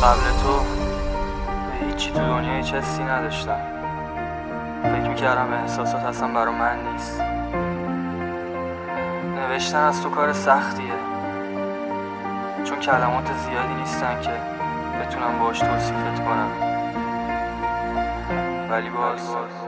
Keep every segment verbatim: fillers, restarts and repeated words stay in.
قبل تو به هیچی تو دنیا هیچ حسی نداشتم. فکر میکردم احساسات اصلا برا من نیست. نوشتن از تو کار سختیه، چون کلمات زیادی نیستن که بتونم باهاش توصیفت کنم، ولی باز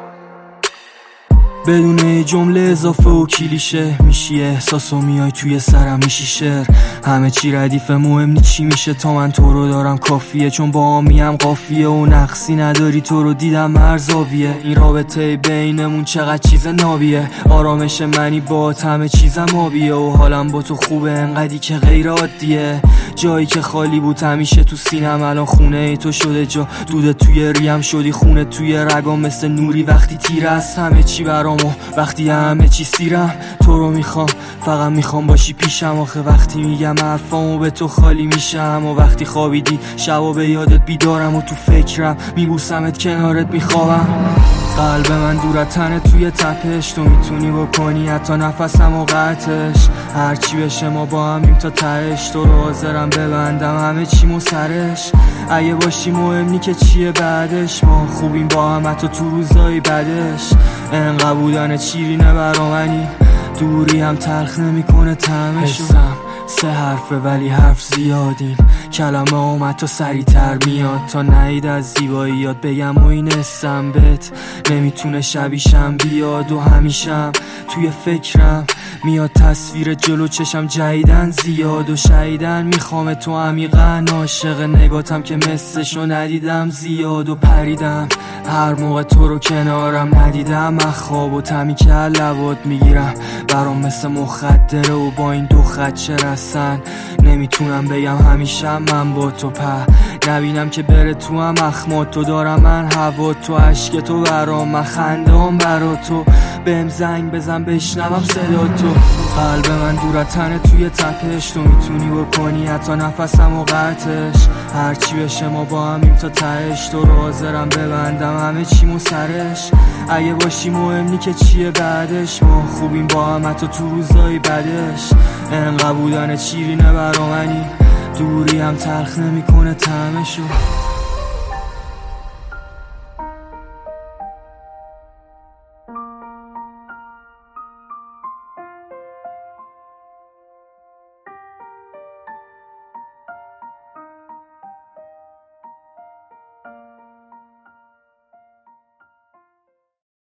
بدون جمله اضافه و کلیشه میشی احساس و میای توی سرم میشی شعر. همه چی ردیفه، مهم نی چی میشه تا من تو رو دارم کافیه، چون با همیم قافیه و نقصی نداری. تو رو دیدم مرزاویه، این رابطه بینمون چقدر چیز نابیه. آرامش منی با همه چیزم آبیه و حالم با تو خوبه انقدی که غیر عادیه. جایی که خالی بود همیشه تو سینم الان خونه ای تو شده جا. دوده توی ریم شدی خونه توی رگام، مثل نوری وقتی تیر است همه چی برام و وقتی همه چی سیرم. تو رو میخوام، فقط میخوام باشی پیشم. آخه وقتی میگم حرفامو به تو خالی میشم و وقتی خوابیدی شبا به یادت بیدارم و تو فکرم میبوسمت کنارت میخوابم. قلب من دور تنه توی تپش، تو میتونی بکنی حتی نفسم و قطعش. هرچی بشه ما با همیم تا تهش، تو رو حاضرم ببندم همه چیمو سرش. اگه باشی مهم نی که چیه بعدش، ما خوبیم با هم حتی تو روزای بعدش. انقدر بودن شیرینه برا منی، دوری هم تلخ نمیکنه طعمشو. سه حرفه ولی حرف زیادین، کلمه اومد تا سریع تر میاد تا نهید از زیبایی یاد بگم و این اسم بهت نمیتونه شبیشم بیاد. و همیشم توی فکرم میاد تصویر جلو چشم جدیدن زیاد و شهیدن. میخوام تو عمیقا عاشق نگاتم که مثلشو ندیدم زیاد و پریدم هر موقع تو رو کنارم ندیدم. من خواب و تمی که لبات میگیرم برام مثل مخدره و با این دو خط چه رسن. نمیتونم بگم همیشه من با تو په نبینم که بره تو هم اخمات تو دارم من هوا تو عشق تو برام من خندام برا تو. بهم زنگ بزن بشنوم صدا تو. قلب من دور تنه توی تپش، تو میتونی بکنی حتی نفسم و قطعش. هرچی بشه ما با همیم تا تهش، تو رو حاضرم ببندم همه چیمو سرش. اگه باشی مهم نی که چیه بعدش، ما خوبیم با هم حتی تو روزای بعدش. انقدر بودن شیرینه برا منی، دوری هم تلخ نمیکنه طعمشو.